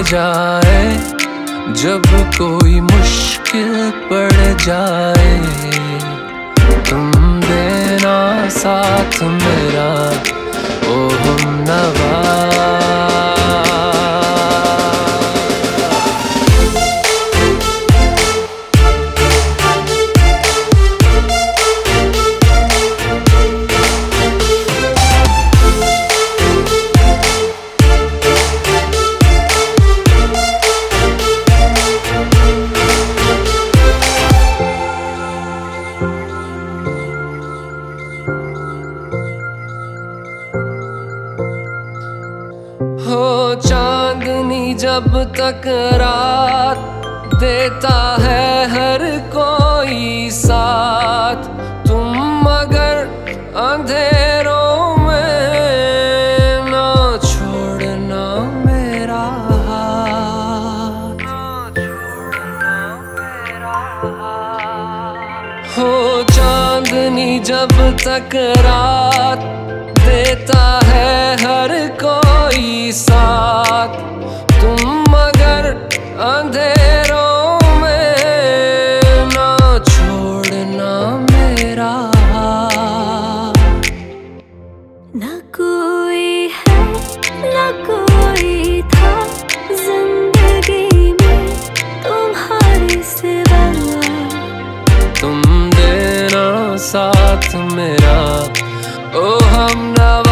जाए, जब कोई मुश्किल पड़ जाए, तुम देना साथ मेरा ओ हमनवा। हो चांदनी जब तक रात देता है हर कोई साथ, तुम मगर अंधेरों में ना छोड़ना मेरा हाथ। हो चांदनी जब तक रात देता है हर कोई साथ, तुम मगर अंधेरों में ना छोड़ना मेरा हाथ। ना कोई है ना कोई था जिंदगी में तुम्हारे सिवा, तुम देना साथ मेरा ओ हमनवा।